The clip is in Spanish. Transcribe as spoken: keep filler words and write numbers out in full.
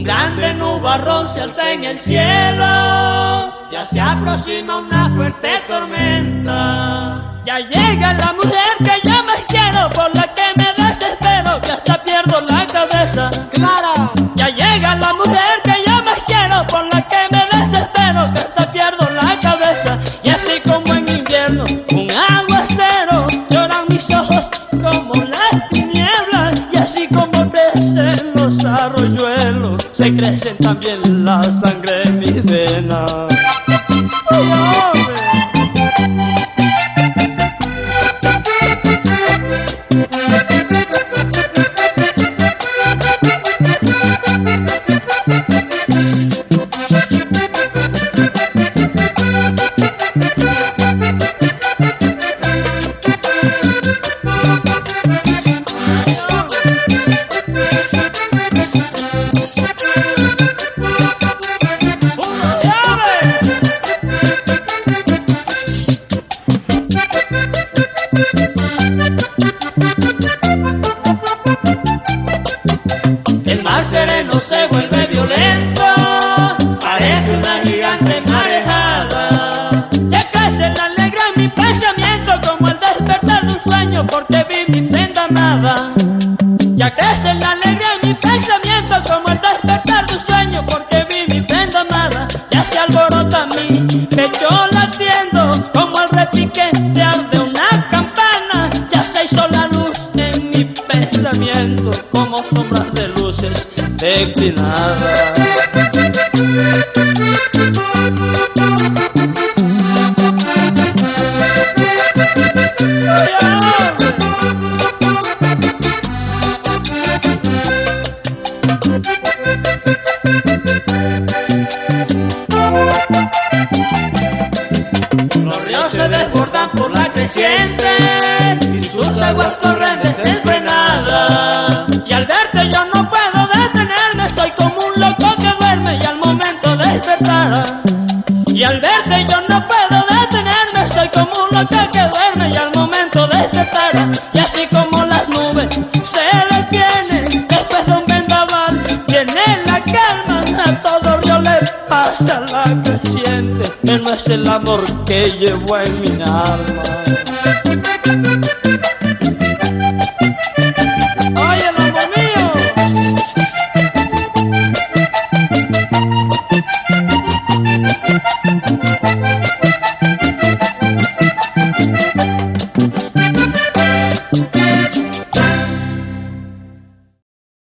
Un grande nubarrón se alza en el cielo, ya se aproxima una fuerte tormenta. Ya llega la mujer que yo más quiero, por la que me desespero, que hasta pierdo la cabeza. Clara. Ya llega la mujer que yo más quiero, por la que me desespero, que hasta pierdo la cabeza. Y así como en invierno un aguacero, lloran mis ojos como las tinieblas. Y así como crecen los arroyuelos, se crecen también la sangre en mis venas. ¡Ay, hombre! El mar sereno se vuelve violento, parece una gigante marejada. Ya crece la alegría en mi pensamiento, como el despertar de un sueño, porque vi mi prenda amada. Ya crece la alegría en mi pensamiento, como el despertar de un sueño, porque vi mi prenda amada. Ya se alborota mi pecho latiendo, como el repiquetear de una campana. Ya se hizo la luz en mi pensamiento, como sombras de luces declinadas. Los ríos se desbordan por la creciente y sus aguas corren desenfrenadas. Y al verte yo no puedo detenerme, soy como un loco que duerme y al momento despertará. Y al verte yo no puedo detenerme, soy como un loco que duerme y al momento despertará. Y así como las nubes se detienen después de un vendaval, viene la calma, a todo río le pasa la creciente. Él no es el amor que llevo en mi alma.